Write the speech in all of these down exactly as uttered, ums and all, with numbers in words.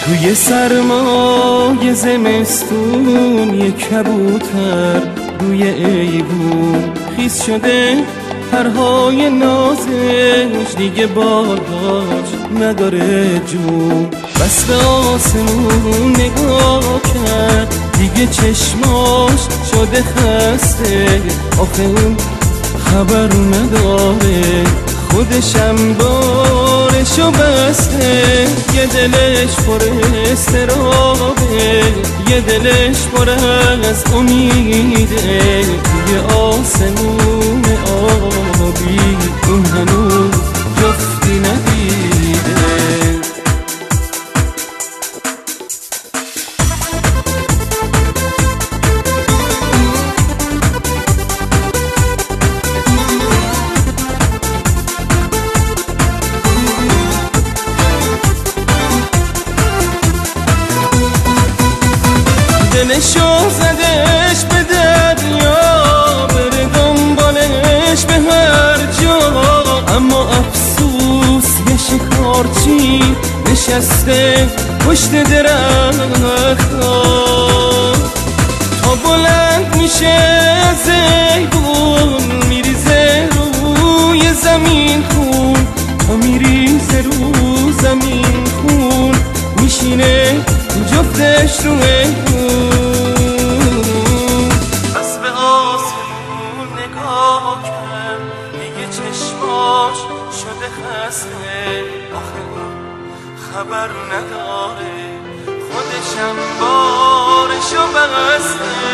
توی سرمای زمستون یه کبوتر روی ایوون خیس شده، پرهای نازش دیگه باداش نداره جون. بس به آسمون نگاه کرد دیگه چشماش شده خسته، آخه اون خبر نداره خودشم بارشو بسته. یه دلش پر استرابه، یه دلش پر از امیده، توی آسمون آبی اون هنوز جفتی ندیده. دلشو زدش به دریا، بره دنبالش به هر جا، اما افسوس یه شکارچی نشسته پشت درخت‌ها. تا بلند میشه زیبون میریزه روی زمین خون، تا میریزه رو زمین خون میشینه جفتش رو ایوون. بس به آسمون نگاه کرد دیگه چشماش شده خسته، آخه اون خبر نداره خودشم بارشو بسته.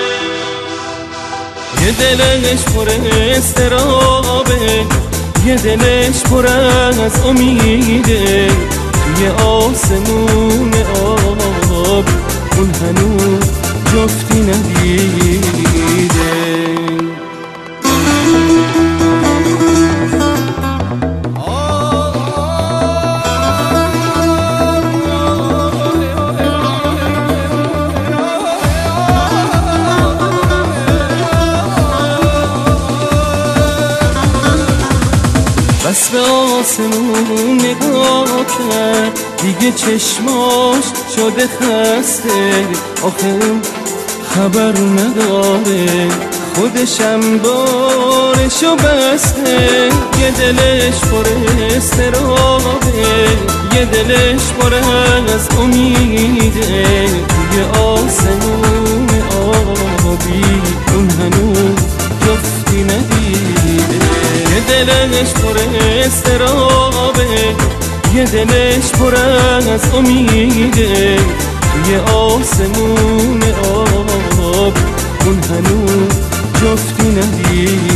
یه دلش پر استرابه، یه دلش پر از امیده، توی آسمون آب اون هنوز جفتی ندیده. بس به آسمون نگاه کرد دیگه چشماش شده خسته، آخه اون خبر نداره خودشم بارشو بسته. یه دلش پر استرابه، یه دلش پر از امیده، توی آسمون آبی اون هنوز جفتی ندیده. یه دلش پر استرابه، یه دلش پر از امیده، توی آسمون آب اون هنوز جفتی ندیده.